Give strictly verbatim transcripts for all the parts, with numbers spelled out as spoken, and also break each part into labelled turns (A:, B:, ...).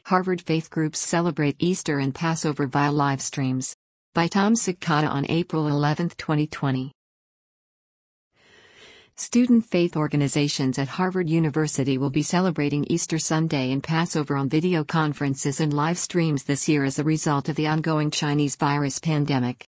A: Harvard faith groups celebrate Easter and Passover via live streams. By Tom Sikata on April eleventh, twenty twenty. Student faith organizations at Harvard University will be celebrating Easter Sunday and Passover on video conferences and live streams this year as a result of the ongoing Chinese virus pandemic.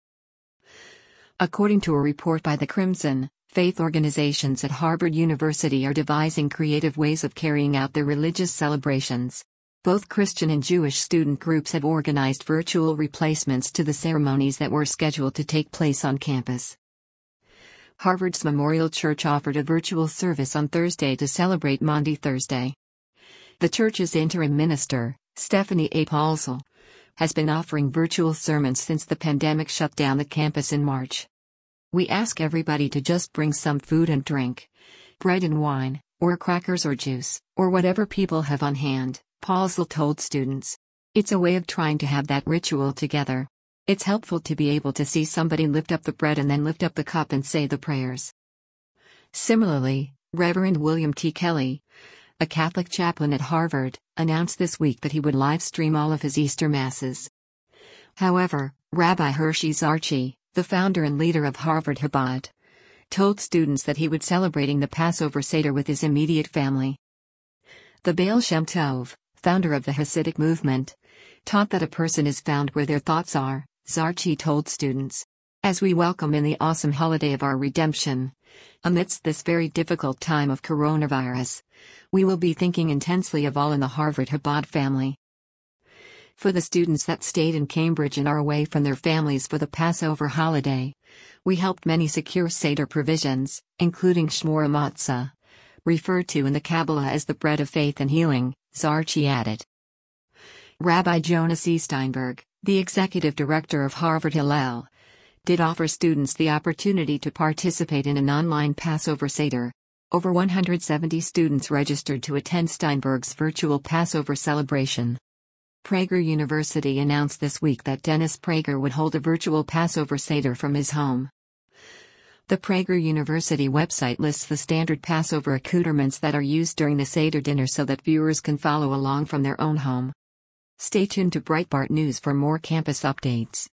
A: According to a report by the Crimson, faith organizations at Harvard University are devising creative ways of carrying out their religious celebrations. Both Christian and Jewish student groups have organized virtual replacements to the ceremonies that were scheduled to take place on campus. Harvard's Memorial Church offered a virtual service on Thursday to celebrate Maundy Thursday. The church's interim minister, Stephanie A. Paulsell, has been offering virtual sermons since the pandemic shut down the campus in March. "We ask everybody to just bring some food and drink, bread and wine, or crackers or juice, or whatever people have on hand," Paulsell told students. "It's a way of trying to have that ritual together. It's helpful to be able to see somebody lift up the bread and then lift up the cup and say the prayers." Similarly, Reverend William T. Kelly, a Catholic chaplain at Harvard, announced this week that he would live stream all of his Easter Masses. However, Rabbi Hershey Zarchi, the founder and leader of Harvard Chabad, told students that he would celebrating the Passover Seder with his immediate family. The Baal Shem Tov, founder of the Hasidic movement, taught that a person is found where their thoughts are, Zarchi told students. "As we welcome in the awesome holiday of our redemption, amidst this very difficult time of coronavirus, we will be thinking intensely of all in the Harvard Chabad family." For the students that stayed in Cambridge and are away from their families for the Passover holiday, we helped many secure Seder provisions, including Shmor Matzah, referred to in the Kabbalah as the bread of faith and healing, Zarchi added. Rabbi Jonas E. Steinberg, the executive director of Harvard Hillel, did offer students the opportunity to participate in an online Passover Seder. Over one hundred seventy students registered to attend Steinberg's virtual Passover celebration. Prager University announced this week that Dennis Prager would hold a virtual Passover Seder from his home. The Prager University website lists the standard Passover accoutrements that are used during the Seder dinner so that viewers can follow along from their own home. Stay tuned to Breitbart News for more campus updates.